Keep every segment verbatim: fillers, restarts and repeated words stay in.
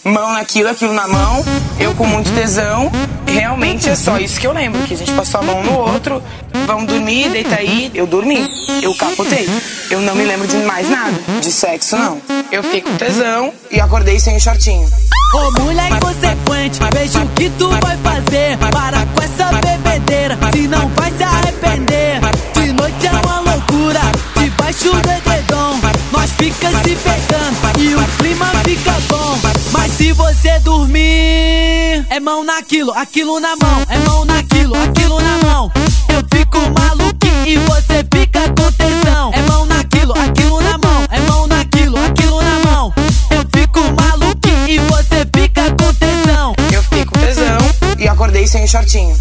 Mão naquilo, aquilo na mão, eu com muito tesão. Realmente é só isso que eu lembro, que a gente passou a mão no outro. Vamos dormir, deita aí. Eu dormi, eu capotei. Eu não me lembro de mais nada, de sexo não. Eu fiquei com tesão e acordei sem o shortinho. Ô mulher inconsequente, veja o que tu vai fazer. Para com essa bebedeira, se não vai se arrepender. De noite é uma loucura, debaixo do edredom nós fica se pegando e o clima fica bom. Mas se você dormir, é mão naquilo, aquilo na mão. É mão naquilo, aquilo na mão. Eu fico maluquinho e você fica com tesão. É mão naquilo, aquilo na mão. É mão naquilo, aquilo na mão. Eu fico maluquinho e você fica com tesão. Eu fiquei com tesão e acordei sem o shortinho.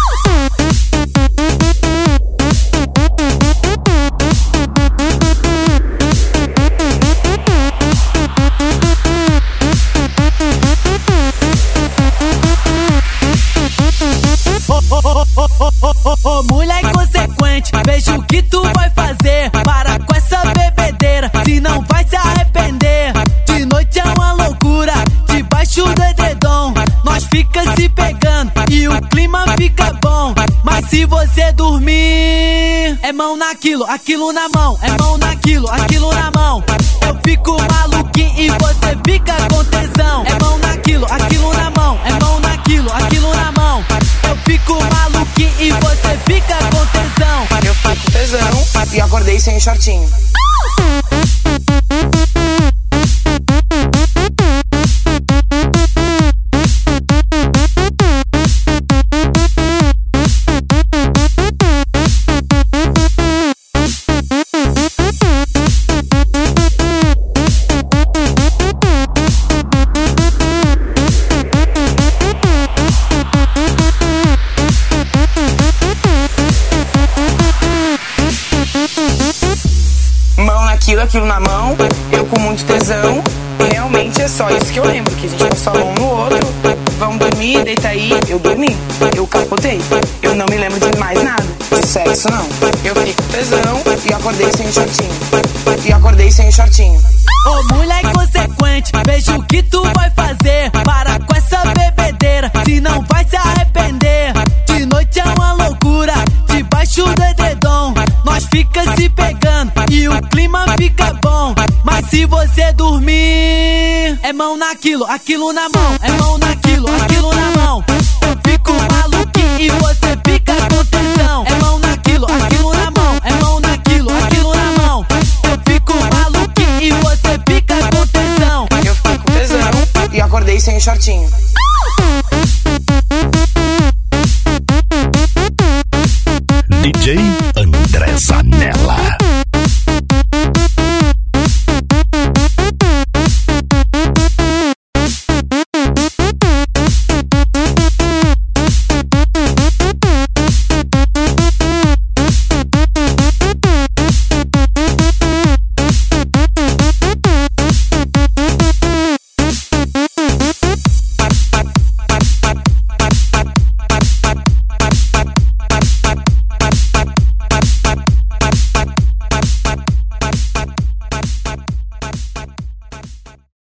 Ô mulher inconsequente, veja o que tu vai fazer. Para com essa bebedeira, se não vai se arrepender. De noite é uma loucura, debaixo do edredom nós fica se pegando e o clima fica bom. Mas se você dormir, é mão naquilo, aquilo na mão. É mão naquilo, aquilo na mão. Eu fico maluquinho e você fica com tesão. É mão naquilo, aquilo na mão. É mão naquilo, aquilo na mão. Eu fico maluquinho e você fica com tesão. Eu fiquei com tesão e acordei sem o shortinho. Mão naquilo, aquilo na mão, eu com muito tesão. Realmente é só isso que eu lembro, que a gente passou a mão no outro. Vamos dormir, deita aí. Eu dormi, eu capotei. Eu não me lembro de mais nada, de sexo não. Eu fiquei com tesão e acordei sem o shortinho. E acordei sem o shortinho. Ô mulher inconsequente, veja o que tu vai fazer. Para com essa bebedeira, se não vai se arrepender. De noite é uma loucura, debaixo do edredom nós fica se pegando e o clima fica bom. Mas se você dormir, é mão naquilo, aquilo na mão. É mão naquilo, aquilo na mão. Eu fico maluquinho e você fica com tesão. É mão naquilo, aquilo na mão. É mão naquilo, aquilo na mão. Eu fico maluquinho e você fica com tesão. Eu fiquei com tesão e acordei sem o shortinho.